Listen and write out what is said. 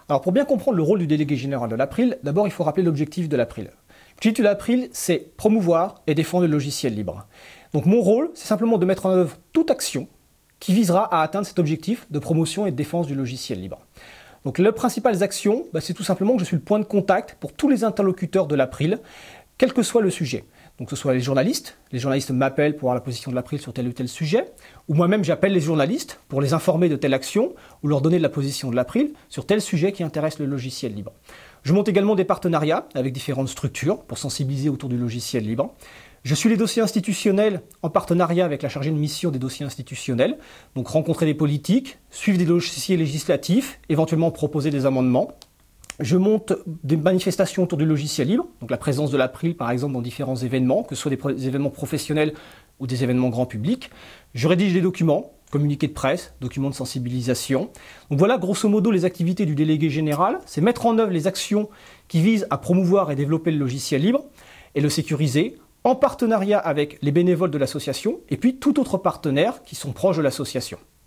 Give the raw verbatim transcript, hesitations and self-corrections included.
Alors pour bien comprendre le rôle du délégué général de l'April, d'abord il faut rappeler l'objectif de l'April. L'objectif de l'April, c'est promouvoir et défendre le logiciel libre. Donc mon rôle, c'est simplement de mettre en œuvre toute action qui visera à atteindre cet objectif de promotion et de défense du logiciel libre. Donc les principales actions, bah, c'est tout simplement que je suis le point de contact pour tous les interlocuteurs de l'April, quel que soit le sujet. Donc que ce soit les journalistes, les journalistes m'appellent pour avoir la position de l'April sur tel ou tel sujet, ou moi-même j'appelle les journalistes pour les informer de telle action, ou leur donner de la position de l'April sur tel sujet qui intéresse le logiciel libre. Je monte également des partenariats avec différentes structures pour sensibiliser autour du logiciel libre. Je suis les dossiers institutionnels en partenariat avec la chargée de mission des dossiers institutionnels, donc rencontrer des politiques, suivre des dossiers législatifs, éventuellement proposer des amendements. Je monte des manifestations autour du logiciel libre, donc la présence de l'April par exemple dans différents événements, que ce soit des, des événements professionnels ou des événements grand public. Je rédige des documents, communiqués de presse, documents de sensibilisation. Donc voilà grosso modo les activités du délégué général, c'est mettre en œuvre les actions qui visent à promouvoir et développer le logiciel libre et le sécuriser, en partenariat avec les bénévoles de l'association et puis tout autre partenaire qui sont proches de l'association.